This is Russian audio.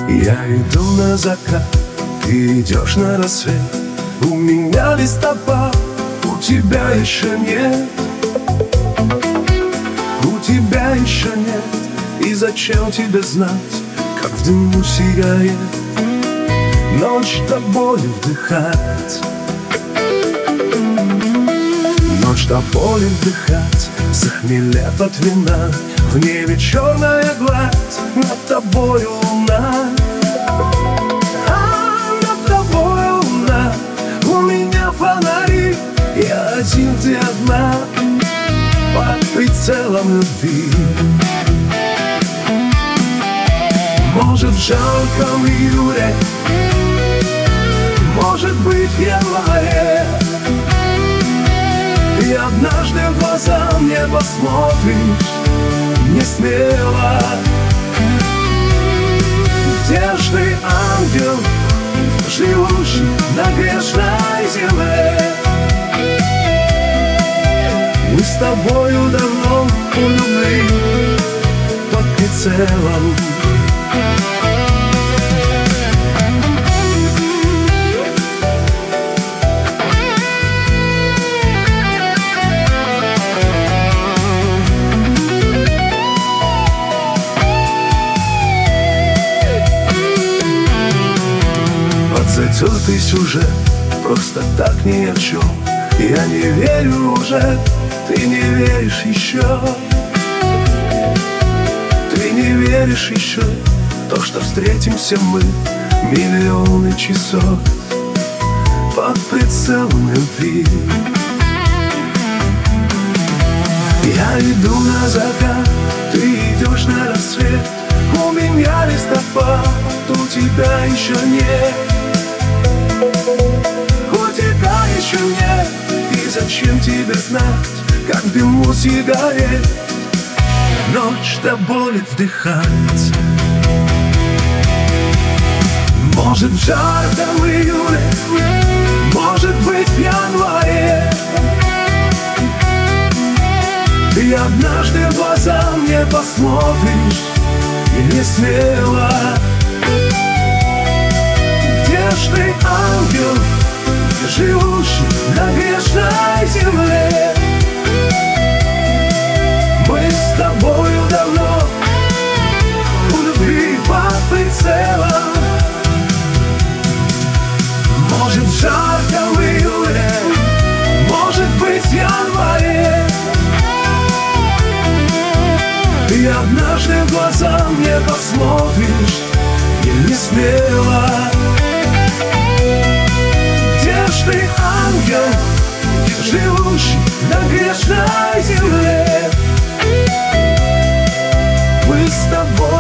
Я иду на закат, ты идешь на рассвет. У меня листопад, у тебя еще нет. У тебя еще нет. И зачем тебе знать, как в дыму сигарет ночь до боли вдыхать? Ночь до боли вдыхать, захмелев от вина. В небе черная гладь, над тобою луна. А над тобою луна, у меня фонари. Я один, ты одна, под прицелом любви. Может, в жарком июле, может быть, в январе, и однажды в глаза мне посмотришь не смело. Где ж ты, ангел, живущий на грешной земле? Мы с тобою давно у любви под прицелом. Затертый сюжет, просто так ни о чем. Я не верю уже, ты не веришь еще. Ты не веришь еще в то, что встретимся мы миллионы часов под прицелом любви. Я иду на закат, ты идешь на рассвет. У меня листопад, у тебя еще нет. У тебя еще нет. И зачем тебе знать, как в дыму сигарет ночь до боли вдыхать? Может, в жарком июле, может быть, в январе, ты однажды в глаза мне посмотришь и не смело. Где ж ты, ангел, живущий на грешной земле? Мы с тобою давно у любви под прицелом. Может, в жарком июле, может быть, в январе, ты однажды в глаза мне посмотришь и не смело. Где ж ты, ангел, живущий на грешной земле? Мы с тобой